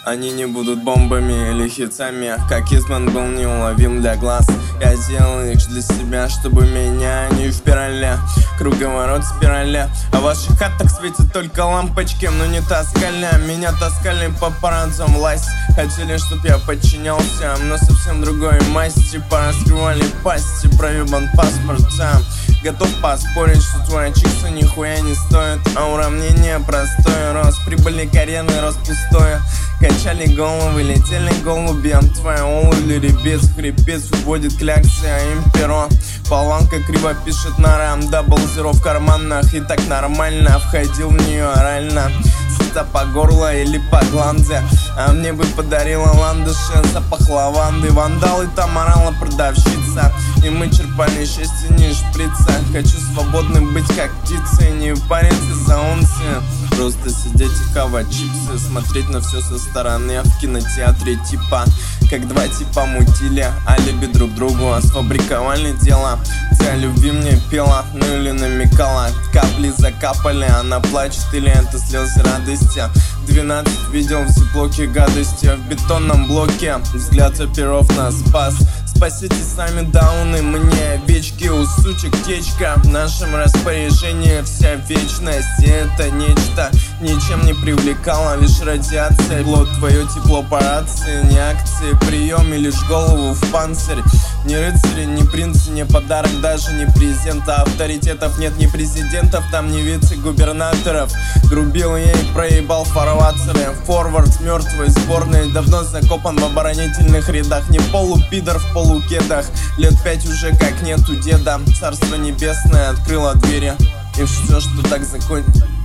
Они не будут бомбами или хитами, как Изман был неуловим для глаз. Я делал их для себя, чтобы меня не впирали. Круговорот спираля. А в ваших хатах светят только лампочки, но не таскали. Меня таскали по парадам власть. Хотели, чтоб я подчинялся, но совсем другой масти. Пораскрывали пасти, проебан паспорт сам. Готов поспорить, что твоя чикса нихуя не стоит. А уравнение простое, рост прибыли карьерный, рост пустое. Качали головы, летели голуби. Твоя олули, ребец, хрипец вводит кляксы, а им перо. Поланка криво пишет на рам, дабл зеро в карманах. И так нормально входил в нее орально. Сыта по горло или по гланде. А мне бы подарила ландыши, запах лаванды. Вандалы там орала продавщица. И мы черпали счастье не шприца. Хочу свободным быть как птица и не париться за унции. Просто сидеть и хавать чипсы, смотреть на все со стороны. В кинотеатре типа, как два типа мутили алиби друг другу, сфабриковали дело. Ты о любви мне пела, ну или намекала. Капли закапали, она плачет или это слезы радости. 12 видел в зиплоке гадости. В бетонном блоке взгляд оперов нас спас. Спасите сами дауны, мне овечки, у сучек течка. В нашем распоряжении вся вечность. И это нечто ничем не привлекало, лишь радиация. Плод твое тепло по рации, не акции, прием и лишь голову в панцирь. Ни рыцари, ни принцы, ни подарок, даже не президента. Авторитетов нет, ни президентов, там ни вице-губернаторов. Грубил я и проебал фарватеры. Форвард мертвой сборной давно закопан в оборонительных рядах. Не полупидор в полукедах, лет 5 уже как нету деда. Царство небесное открыло двери, и все, что так закончится.